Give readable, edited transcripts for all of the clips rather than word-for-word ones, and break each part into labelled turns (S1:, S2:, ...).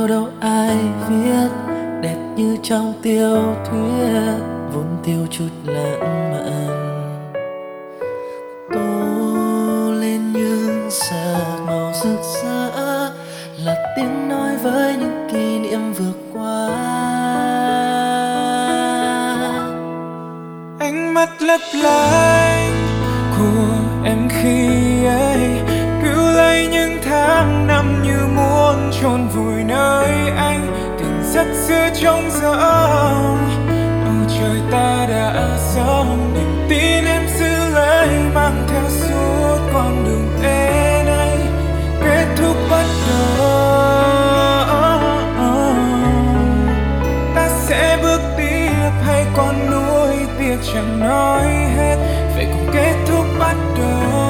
S1: yêu đâu ai viết, đẹp như trong tiểu thuyết, vốn tiêu chút lãng mạn. Tô lên những sắc màu rực rỡ, là tiếng nói với những kỷ niệm vừa qua.
S2: Ánh mắt lấp lánh của em khi ấy cứu lấy những tháng năm như muốn chôn vùi nơi anh. Tỉnh giấc giữa trống rỗng, bầu trời ta đã sống, niềm tin em giữ lấy mang theo suốt con đường đến đây. Kết thúc bắt đầu, ta sẽ bước tiếp hay còn nuối tiếc chẳng nói hết. Vậy cùng kết thúc bắt đầu,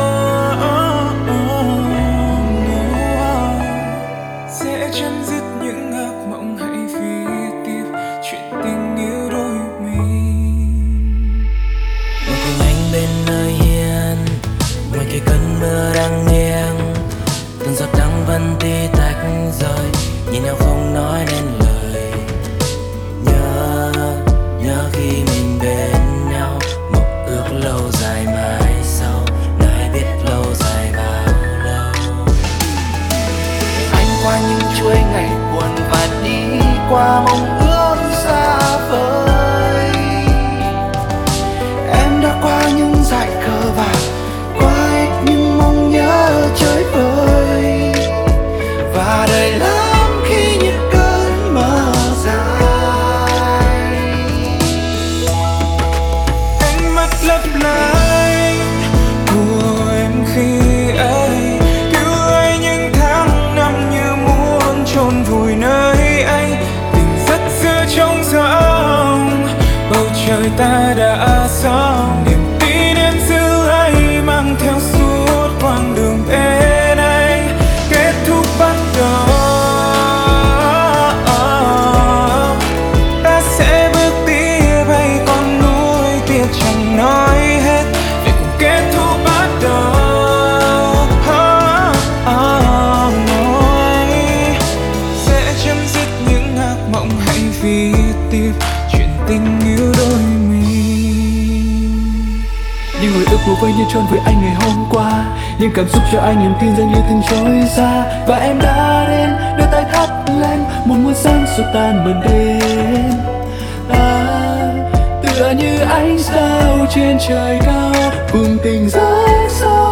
S2: sẽ chấm dứt những ác mộng, hãy viết tiếp chuyện tình yêu đôi mình.
S1: Ngồi cùng anh bên nơi hiên, ngoài kia cơn mưa đang nghiêng, từng giọt nắng vẫn tí tách rơi, nhìn nhau không nói nên lời. Nhớ khi mình bên nhau, mộng ước lâu dài mãi sau, ai biết lâu dài bao lâu. Anh qua những chuỗi ngày buồn và đi qua mong ước xa vời. Em đã qua những dải cờ vàng, qua hết những mong nhớ chơi vơi, và đời lắm khi những cơn mơ dài.
S2: Ánh mắt lấp lánh của em khi ấy cứu lấy những tháng năm như muốn chôn vùi nơi anh. Tỉnh giấc giữa trống rỗng, bầu trời ta đã xong, niềm tin em giữ lấy mang theo suốt quãng đường bên anh. Kết thúc bắt đầu, ta sẽ bước tiếp hay còn nuối tiếc chẳng nói hết. Vậy cùng kết thúc bắt đầu, sẽ chấm dứt những ác mộng, hãy viết tiếp chuyện tình yêu đôi mình.
S3: Những hồi ức của vơi như trôn với anh ngày hôm qua, những cảm xúc cho anh niềm tin dường như từng trôi xa. Và em đã đến đưa tay thắp lên một muôn sáng xua tan màn đêm. Tựa như ánh sao trên trời cao, cùng tình rất xa.